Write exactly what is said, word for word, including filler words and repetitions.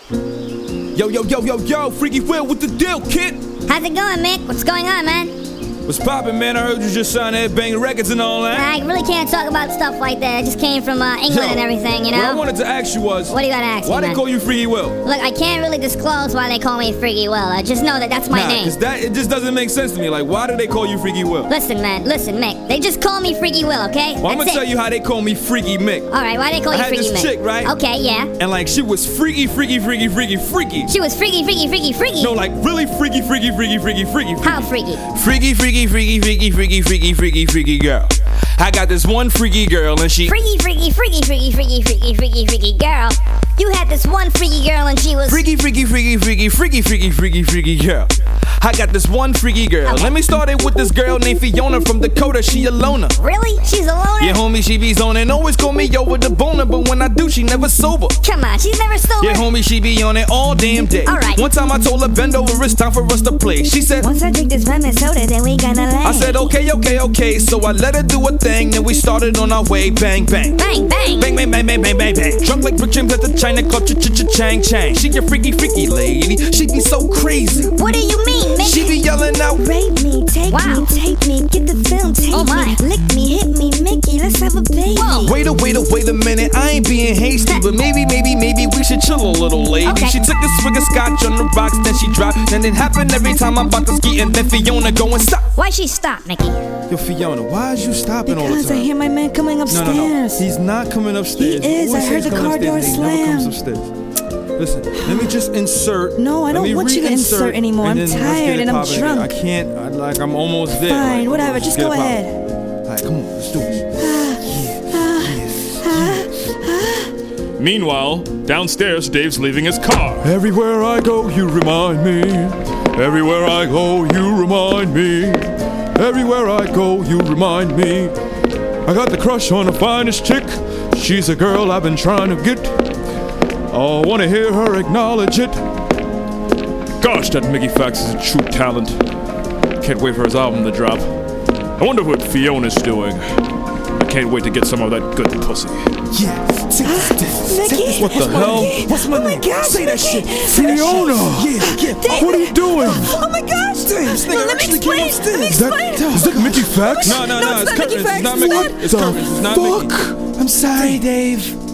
Yo, yo, yo, yo, yo, Freaky Will, what the deal, kid? How's it going, Mick? What's going on, man? What's poppin', man? I heard you just signed Headbang Records and all that. I really can't talk about stuff like that. I just came from uh, England Yo, and everything, you know? What I wanted to ask you was... What do you gotta ask Why me, they man? call you Freaky Will? Look, I can't really disclose why they call me Freaky Will. I just know that that's my nah, name. Cause that, it just doesn't make sense to me. Like, why do they call you Freaky Will? Listen, man. Listen, Mick. They just call me Freaky Will, okay? Well, I'm That's gonna it. tell you how they call me Freaky Mick. Alright, why they call I you had Freaky this Mick? chick, right? Okay, yeah. And like, she was freaky, freaky, freaky, freaky, freaky. She was freaky, freaky, freaky, freaky. No, like, really freaky, freaky, freaky, freaky, freaky. How freaky? Freaky, freaky, freaky, freaky, freaky, freaky, freaky, freaky girl. I got this one freaky girl and she Freaky, freaky, freaky, freaky, freaky, freaky, freaky, freaky girl. You had this one freaky girl and she was freaky, freaky, freaky, freaky, freaky, freaky, freaky, freaky girl. I got this one freaky girl. Okay. Let me start it with this girl named Fiona from Dakota. She a loner. Really? She's a loner? Yeah, homie, she be zoning. Always call me over the boner, but when I do, she never sober. Come on, she's never sober. Yeah, homie, she be on it all damn day. Alright. One time I told her bend over, it's time for us to play. She said, once I drink this lemon soda, then we gonna lay. I said, okay, okay, okay. So I let her do a thing, then we started on our way. Bang, bang. Bang, bang. Bang, bang, bang, bang, bang, bang, bang. Drunk like Rick James at the China Club, ch ch ch chang chang. She a freaky, freaky lady. She be so crazy. What do you mean, Mick? She be yelling out, Rape me, take Wow. me, tape me, get the film, take Oh, my. me, lick me, hit me, Mickey, let's have a baby. Whoa. wait a, wait a, wait a minute. I ain't being hasty, but maybe, maybe, maybe we should chill a little, lady. Okay. She took a swig of scotch on the rocks, then she dropped. And it happened every time I'm about to ski, and then Fiona go and stop. Why'd she stop, Mickey? Yo, Fiona, why is you stopping all the Because I time? hear my man coming No, upstairs. no, no. He's not coming upstairs. He is. Who I says heard the coming car upstairs? door He never slam. comes upstairs. Listen, let me just insert. No, I Let don't me want you to reinsert, insert anymore. and I'm then let's tired get it and I'm popping again. drunk. I can't. I, like I'm almost there. Fine, Like, whatever, let's just get go it popping. ahead. All right, come on, let's do it. Meanwhile, downstairs, Dave's leaving his car. Everywhere I go, you remind me. Everywhere I go, you remind me. Everywhere I go, you remind me. I got the crush on the finest chick. She's a girl I've been trying to get. Oh, I wanna hear her acknowledge it. Gosh, that Mickey Fax is a true talent. Can't wait for his album to drop. I wonder what Fiona's doing. I can't wait to get some of that good pussy. Yeah, take this dick. Mickey, What the hell? Mickey, What's my oh my name? gosh, Say that Mickey. shit. Say that Fiona! shit. Yeah, yeah. What are you doing? Oh my gosh! Damn, this nigga Let me actually explain. came Let upstairs. me Is that, explain. is that Mickey Fax? No, no, No, no. it's It's not Mickey curtains. Fax. It's not It's Mickey. not. It's curtains. It's not Mickey. Fuck! I'm sorry, Dave.